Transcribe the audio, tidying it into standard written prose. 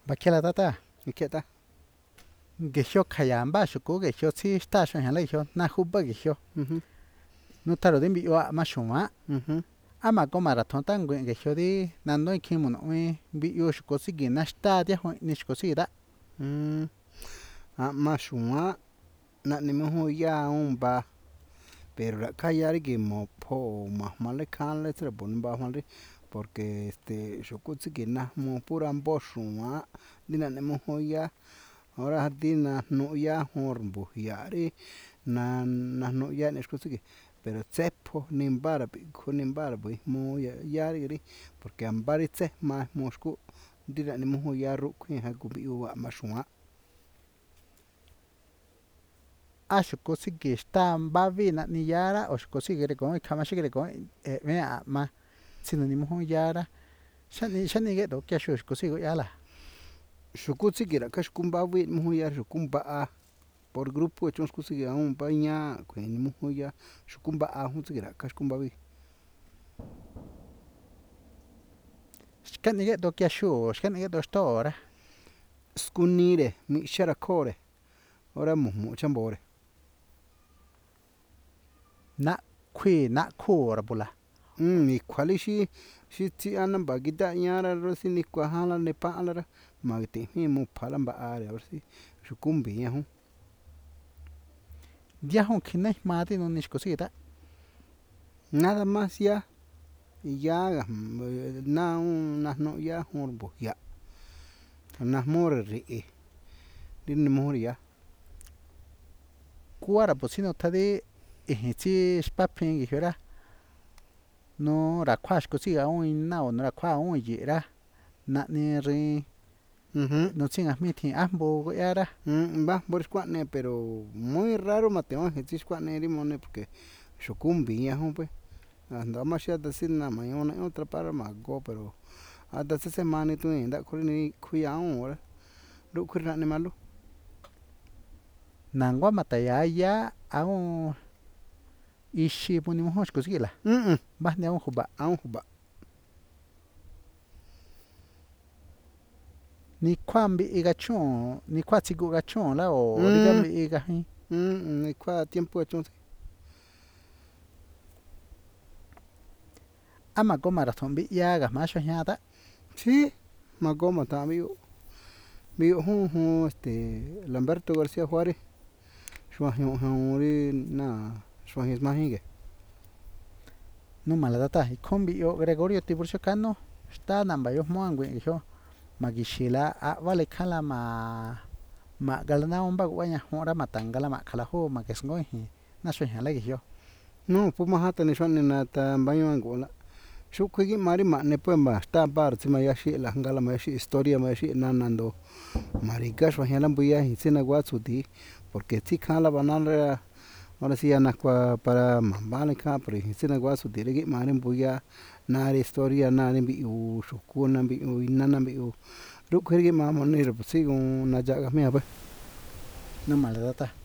Bakela tata. Iketa. Gejio kayamba shuku gejio si stasho yan legio na huba gejio. Nutaro de mbio a mashuma. Ama ko marathon tan gwen gejio di nando ikimu no mbio shuku sigi na sta dia ho ni shuku sigi da. Mashuma na ni mo ya umba. Pero la kayari que mo po male kan le tre bon ba male porque shuku sigi na mo pura mboshuma dina ne mo ya. Ahora dina no ya hormbu yari na no ya ni shuku sigi. Pero tsepo nimbara ko nimbara bui mo yari ri porque ambari tse ma mo shuku dina ni mo ya ru kuin ha gubi wa mashuma. A shuku sigi sta mbavi na ni yara o shuku sigi re kon kama shigi kon me a ma sino ni mo yara. Shani ge do kya shuku sigi yala. Shuku sigi ra ka shuku mbavi mo ya shuku mba por grupo chon shuku sigi a un baña kuin ni mo ya shuku mba hu sigi ra ka shuku mbavi. Shkani ge do kya shu shkani ge do stora. Skunire mi shara kore. Ora mo chambore. Na kui na kura bula. Ni kwali shi ti anam ba gida nyara ro si ni kwa hala ne pa ala ra ma te mi mo phala ba are ro si shukumbi ya hu. Dia hon kine ma ti no ni shuku sigi da. Nada más ya ya na no ya horbo ya. Na more ri. Din mo ya. Kuara posino tadi ihitsi spapin gihora. No ra kwa shuku sigi a un na o no ra kwa un yira. Na ni ri. No tsinga miti ambo go yara. Va por squane pero muy raro mateo hitsi squane ri mone porque shukumbi ya hu pues. Anda más ya decir na mañana otra para mago pero hasta se semana tu inda kuri kuya ora. Ru kuri ni malo. Nangwa mataya ya a un ishi puni mo shuku sigi la. Ba ni a un huba. A un huba. Ni kwa mbi iga chun, ni kwa tsigu ga chun la o riga mbi iga hin. Ni kwa tiempo chun. Ama go marathon bi ya ga ma sho hiata. Sí, mago mata amigo. Miyo hu Lamberto García Juárez. Shwa ri na shwa his mahinge. No maladata ikombi yo Gregorio Tiburcio Cano. Sta namba yo mo angwe yo. Magishila a vale kala ma galana umba guanya hora matangala ma kala ho magesngoi hi. Na sho hiala yo. No, pues mahata ni shwa ni na ta baño angola. Shukwigi mari ma ne pues ma sta bar tsima yashi la ngala ma yashi historia ma yashi nanando. Marica shwa hiala mbuya hi tsina guatsu di. Porque ti kala banala ahora sí ya nakwa para mambale ka pero hi tsina guatsu di regi mari mbuya nari historia nari mbi u shukuna mbi u inana mbi u. Rukwigi ma moniro pues sigo na jaga mea pues. No maladata.